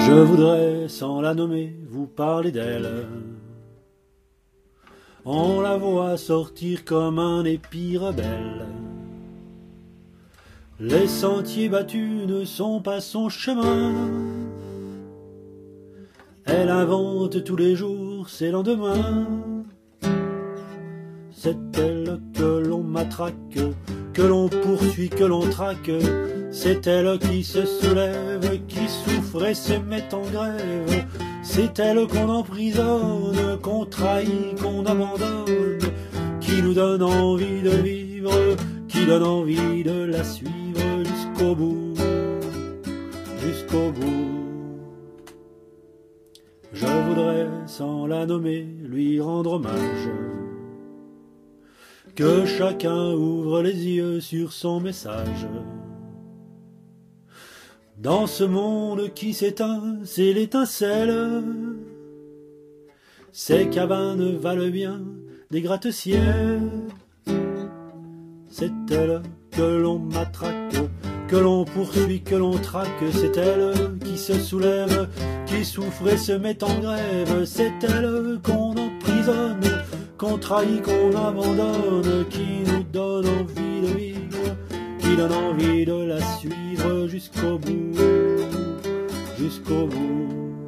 Je voudrais, sans la nommer, vous parler d'elle. On la voit sortir comme un épi rebelle. Les sentiers battus ne sont pas son chemin. Elle invente tous les jours ses lendemains. C'est elle que l'on matraque, que l'on poursuit, que l'on traque. C'est elle qui se soulève, qui souffre et se met en grève. C'est elle qu'on emprisonne, qu'on trahit, qu'on abandonne, qui nous donne envie de vivre, qui donne envie de la suivre jusqu'au bout, jusqu'au bout. Je voudrais, sans la nommer, lui rendre hommage. Que chacun ouvre les yeux sur son message. Dans ce monde qui s'éteint, c'est l'étincelle. Ces cabanes valent bien des gratte-ciel. C'est elle que l'on matraque, que l'on poursuit, que l'on traque. C'est elle qui se soulève, qui souffre et se met en grève. C'est elle qu'on emprisonne, qu'on trahit, qu'on abandonne, qui nous donne envie de vivre, qui donne envie de la suivre jusqu'au bout, jusqu'au bout.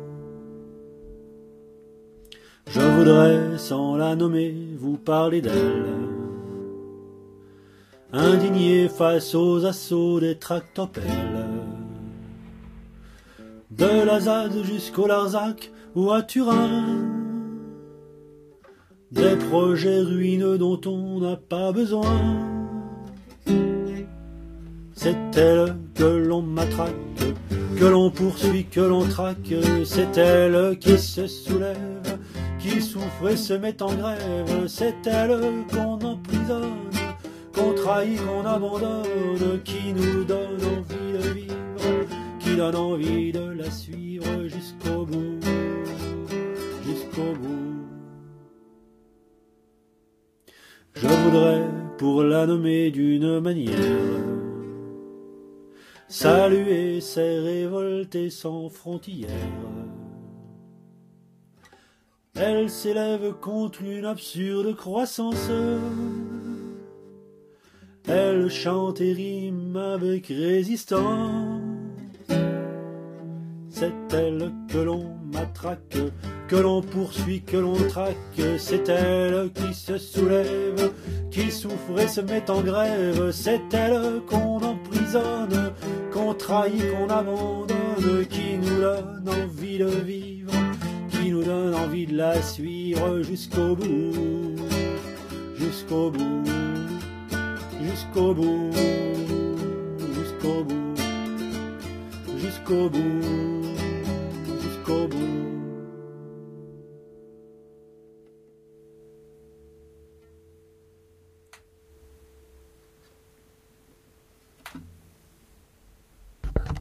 Je voudrais, sans la nommer, vous parler d'elle, indignée face aux assauts des tractopelles, de la ZAD jusqu'au Larzac ou à Turin. Des projets ruineux dont on n'a pas besoin. C'est elle que l'on matraque, que l'on poursuit, que l'on traque. C'est elle qui se soulève, qui souffre et se met en grève. C'est elle qu'on emprisonne, qu'on trahit, qu'on abandonne, qui nous donne envie de vivre, qui donne envie de la suivre jusqu'au bout, jusqu'au bout. Je voudrais, pour la nommer d'une manière, saluer ces révoltés sans frontières. Elle s'élève contre une absurde croissance. Elle chante et rime avec résistance. C'est elle que l'on matraque, que l'on poursuit, que l'on traque. C'est elle qui se soulève, qui souffre et se met en grève. C'est elle qu'on emprisonne, qu'on trahit, qu'on abandonne, qui nous donne envie de vivre, qui nous donne envie de la suivre jusqu'au bout, jusqu'au bout, jusqu'au bout, jusqu'au bout, jusqu'au bout, jusqu'au bout.